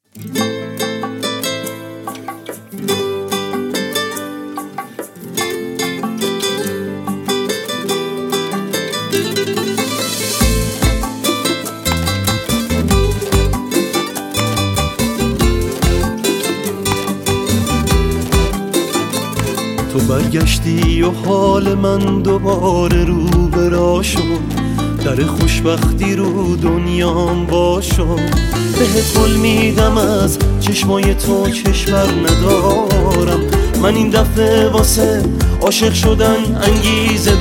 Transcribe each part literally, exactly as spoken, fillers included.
تو برگشتی و حال من دوباره رو به راه شد، در خوشبختی رو دنیام با شد. بهت قول میدم از چشمای تو کشور ندارم، من این دفعه واسه عاشق شدن انگیزه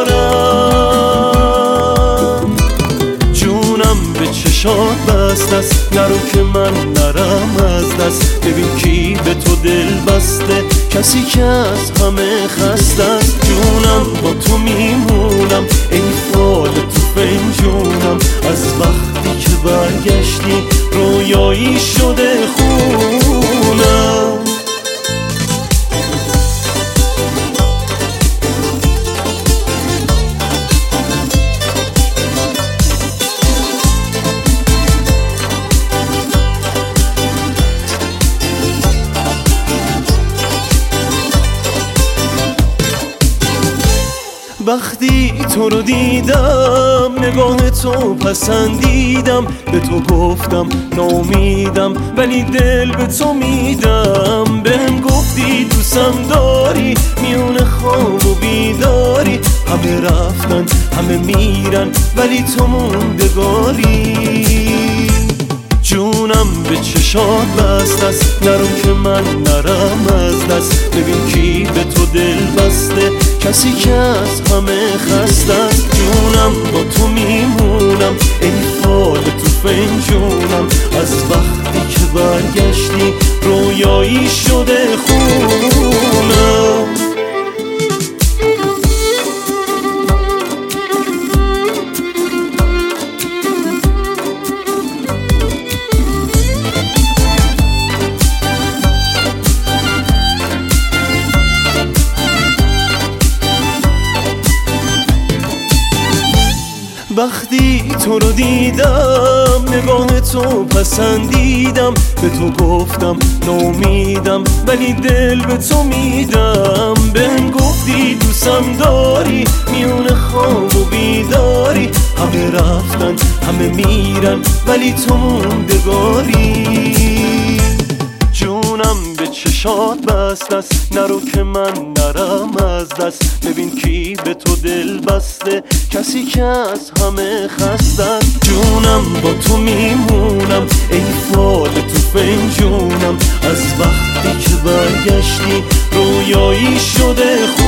دارم. جونم به چشات بست است، نرو که من نرم از دست. ببین کی به تو دل بسته، کسی که از همه خسته است. جونم با تو میمونم، ای فال تو فنجونم. از وقتی که برگشتی رویایی شده خونم. وقتی تو رو دیدم نگاه تو پسندیدم، به تو گفتم ناامیدم ولی دل به تو میدم. بهم گفتی دوستم داری، میون خواب و بیداری. همه رفتن همه میرن ولی تو موندگاری. جونم به چشات بست است، نرو که من نرم از دست. ببین کی به تو دل بسته، کسی که از همه خسته است. جونم با تو میمونم، ای فال تو فنجونم. از وقتی که برگشتی رویایی شده خونم. وقتی تو رو دیدم نگاه تو پسندیدم، به تو گفتم ناامیدم ولی دل به تو میدم. بهم گفتی دوستم داری، میون خواب و بیداری. همه رفتن همه میرن ولی تو موندگاری. جونم به چشات بست است، نرو که من نرم از دست. ببین کی به تو دل بسته، کسی که از همه خسته است. جونم با تو میمونم، ای فال تو فنجونم. از وقتی که برگشتی رویایی شده خونم.